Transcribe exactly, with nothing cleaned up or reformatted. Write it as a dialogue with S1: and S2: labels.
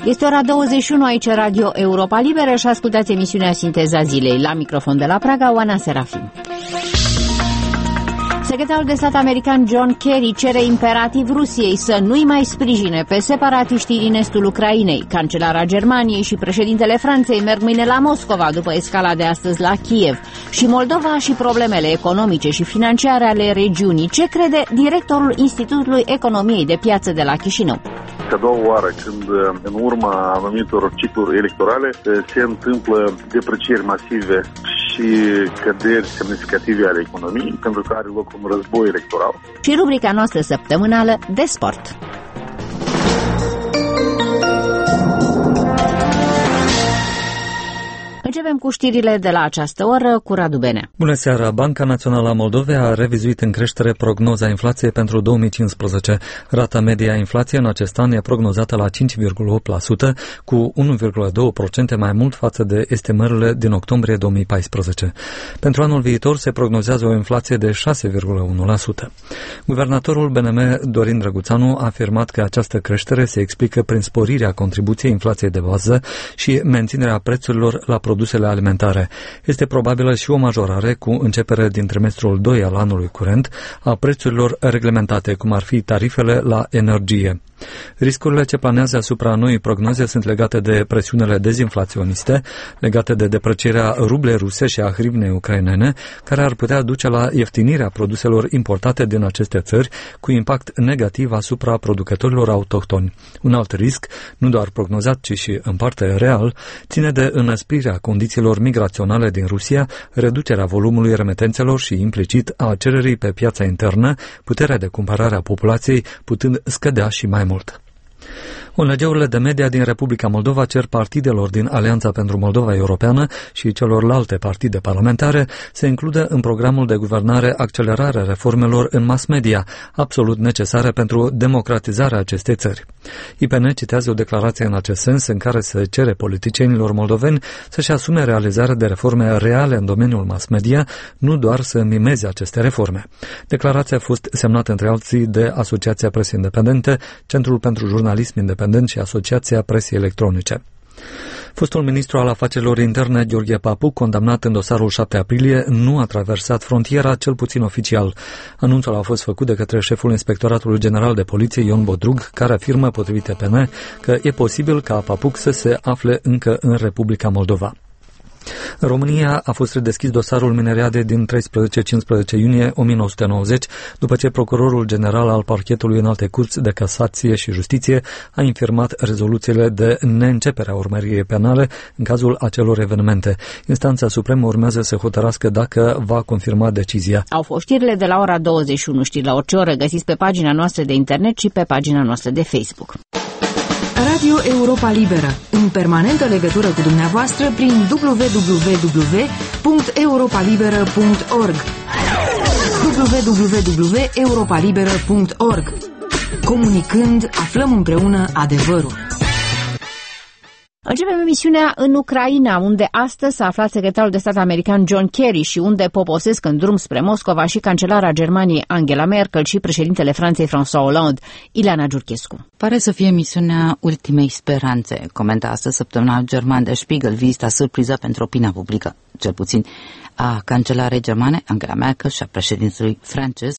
S1: Este ora douăzeci și unu, aici Radio Europa Liberă și ascultați emisiunea Sinteza Zilei. La microfon de la Praga, Oana Serafim. Secretarul de stat american John Kerry cere imperativ Rusiei să nu-i mai sprijine pe separatiștii din estul Ucrainei. Cancelara Germaniei și președintele Franței merg mâine la Moscova după escala de astăzi la Kiev. Și Moldova și problemele economice și financiare ale regiunii. Ce crede directorul Institutului Economiei de Piață de la Chișinău?
S2: A doua oară când în urma anumitor cicluri electorale se întâmplă deprecieri masive și căderi semnificative ale economiei, pentru că are loc un război electoral.
S1: Și rubrica noastră săptămânală de sport. Începem cu știrile de la această oră cu Radu Benea.
S3: Bună seara! Banca Națională a Moldovei a revizuit în creștere prognoza inflației pentru două mii cincisprezece. Rata media a inflației în acest an e prognozată la cinci virgulă opt la sută, cu unu virgulă doi la sută mai mult față de estimările din octombrie două mii paisprezece. Pentru anul viitor se prognozează o inflație de șase virgulă unu la sută. Guvernatorul B N M, Dorin Drăguțanu, a afirmat că această creștere se explică prin sporirea contribuției inflației de bază și menținerea prețurilor la produsele alimentare. Este probabilă și o majorare cu începere din trimestrul doi al anului curent a prețurilor reglementate, cum ar fi tarifele la energie. Riscurile ce planează asupra noii prognoze sunt legate de presiunile dezinflaționiste, legate de deprecierea rublei ruse și a hrivnei ucrainene, care ar putea duce la ieftinirea produselor importate din aceste țări, cu impact negativ asupra producătorilor autohtoni. Un alt risc, nu doar prognozat, ci și în parte real, ține de înăsprirea condițiilor migraționale din Rusia, reducerea volumului remetențelor și implicit a cererii pe piața internă, puterea de cumpărare a populației putând scădea și mai mult. O N G-urile de media din Republica Moldova cer partidelor din Alianța pentru Moldova Europeană și celorlalte partide parlamentare să includă în programul de guvernare accelerarea reformelor în mass media, absolut necesare pentru democratizarea acestei țări. I P N citează o declarație în acest sens în care se cere politicienilor moldoveni să-și asume realizarea de reforme reale în domeniul mass media, nu doar să mimeze aceste reforme. Declarația a fost semnată între alții de Asociația Presei Independente, Centrul pentru Jurnalism Independent și Asociația Presei Electronice. Fostul ministru al afacerilor interne, Gheorghe Papuc, condamnat în dosarul șapte aprilie, nu a traversat frontiera, cel puțin oficial. Anunțul a fost făcut de către șeful Inspectoratului General de Poliție, Ion Bodrug, care afirmă, potrivit T P N, că e posibil ca Papuc să se afle încă în Republica Moldova. În România a fost redeschis dosarul Mineriade din treisprezece-cincisprezece iunie o mie nouă sute nouăzeci, după ce procurorul general al Parchetului Înalte Curți de Casație și Justiție a infirmat rezoluțiile de neîncepere a urmăririi penale în cazul acelor evenimente. Instanța Supremă urmează să hotărască dacă va confirma decizia.
S1: Au fost știrile de la ora douăzeci și unu. Știri la orice oră găsiți pe pagina noastră de internet și pe pagina noastră de Facebook.
S4: Radio Europa Liberă, în permanentă legătură cu dumneavoastră prin w w w punct europa liberă punct org w w w punct europa liberă punct org. Comunicând, aflăm împreună adevărul.
S1: Începem emisiunea în Ucraina, unde astăzi s-a aflat secretarul de stat american John Kerry și unde poposesc în drum spre Moscova și cancelara Germaniei Angela Merkel și președintele Franței François Hollande. Ileana Giurchescu.
S5: Pare să fie misiunea ultimei speranțe, comenta astăzi săptămânal german Der Spiegel, vizita surpriză pentru opinia publică, cel puțin a cancelarei germane Angela Merkel și a președintelui francez